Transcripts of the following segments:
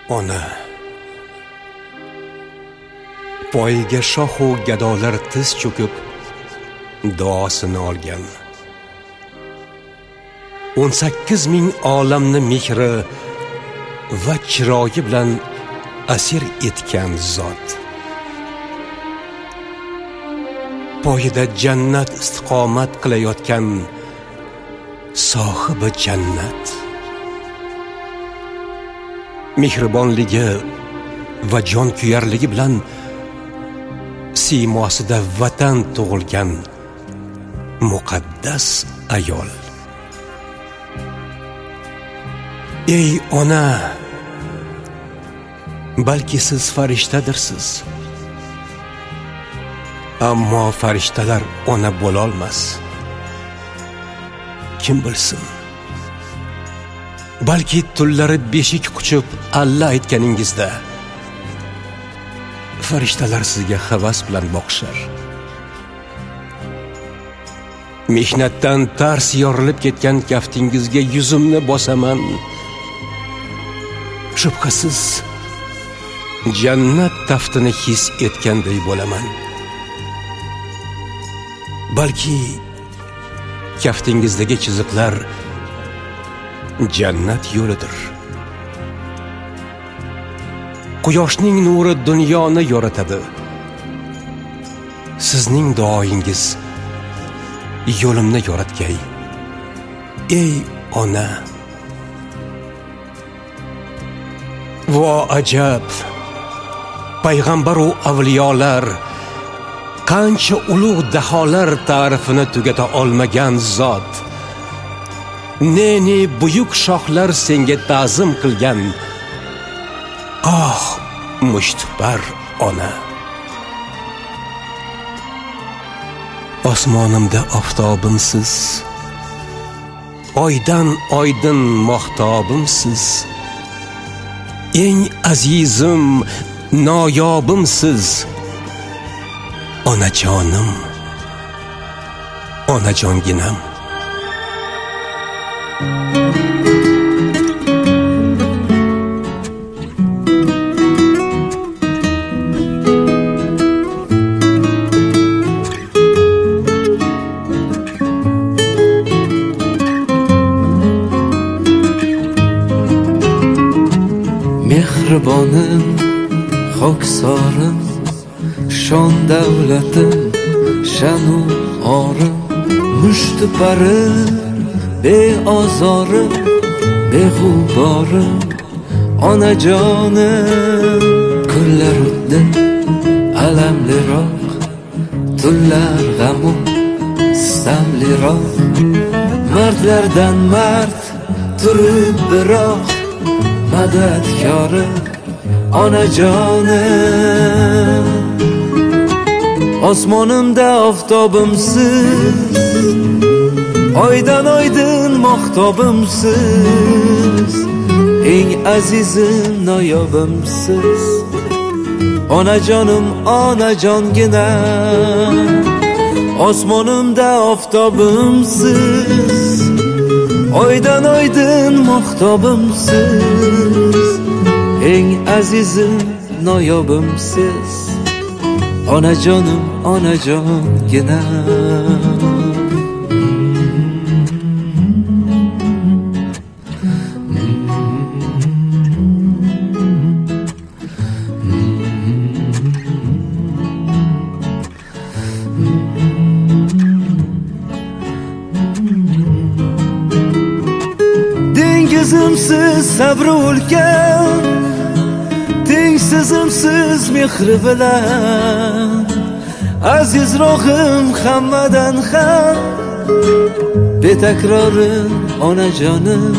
Ona poyiga shohu gadolar tiz cho'kib duosini olgan. 18 ming olamni mehri va chiroyi bilan asir etgan zot. Poyida jannat istiqomat qilayotgan sohibi jannat. Mehribonligi va jonkuyarligi bilan siymosida vatan tug'ilgan muqaddas ayol. Ey ona, balki siz farishtadirsiz. Ammo farishtalar ona bo'la olmas. Kim bilsin? Balki tunlari beshik quchib alla aytganingizda farishtalar sizga havas bilan boqishar. Mehnatdan tars yorilib ketgan kaftingizga yuzimni bosaman. Shubhasiz jannat taftini his etganday bo'laman. Balki kaftingizdagi chiziqlar jannat yo'lidir. Quyoshning nuri dunyoni yoritadi. Sizning duoyingiz yo'limni yoritgay. Ey ona, vo ajab, payg'ambar va avliyolar qancha ulug' daholar ta'rifini tugata olmagan zot. Ne buyuk shohlar senga ta'zim qilgan. Mushtipar ona. Osmonimda oftobimsiz, oydan oydin mohtobimsiz. Eng azizim, noyobimsiz. Onajonim, onajonginam. Mehribonim, xoksorim, shon davlatim, shanu orim, mushtiparim, beozorim, beg'uborim, onajonim. Kunlar o'tdi alamliroq, tunlar g'amu istamliroq. Mardlardan mard turib biroq, madadkori onajonim. Osmonimda oftobimsiz, oydan oydin mohtobimsiz. Eng azizim, noyobimsiz. Onajonim, onajonginam. Osmonimda oftobimsiz, oydan oydin mohtobimsiz. Eng azizim, noyobimsiz. Onajonim, onajonginam. Dengizimsiz sabri ulkan, tengsizimsiz mehri bilan. Azizrog'im hammadan ham, betakrorim onajonim.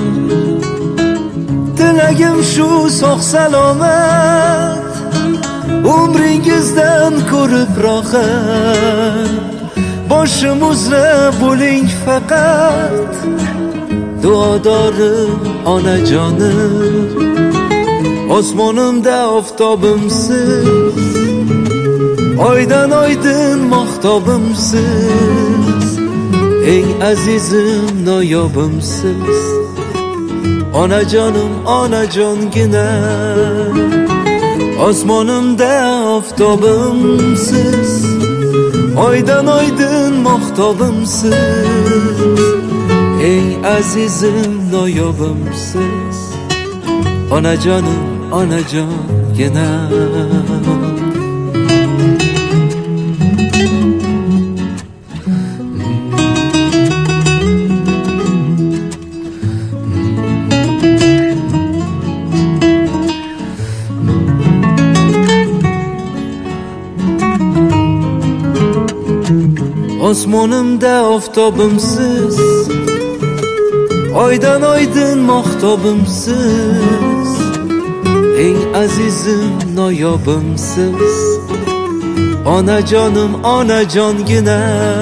Tilagim shu sog' salomat, umringizdan ko'rib rohat. Boshim uzra bo'ling faqat, duodorim onajonim. Osmonimda oftobimsiz, oydan oydin mohtobimsiz. Eng azizim, noyobimsiz. onajonim onajongina osmonimda oftobimsiz oydan oydin mahtobimsiz eng azizim noyobimsiz onajonim onajongina osmonimda oftobimsiz oydan oydin mahtobimsiz eng azizim noyobimsiz onajonim onajongina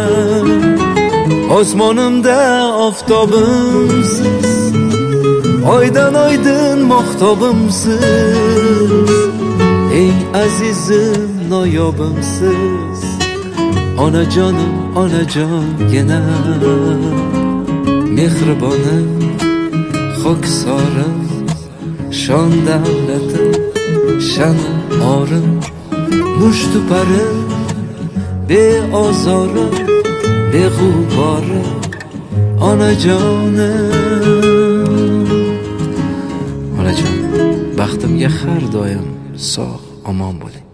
osmonimda oftobimsiz oydan oydin mahtobimsiz eng azizim noyobimsiz onajonim onajongina mehribonim xokisorim shon davlatim sha'nim orim mushtuparim beozorim beg'uborim onajonim onajon baxtimga har doim sog' omon bo'ling.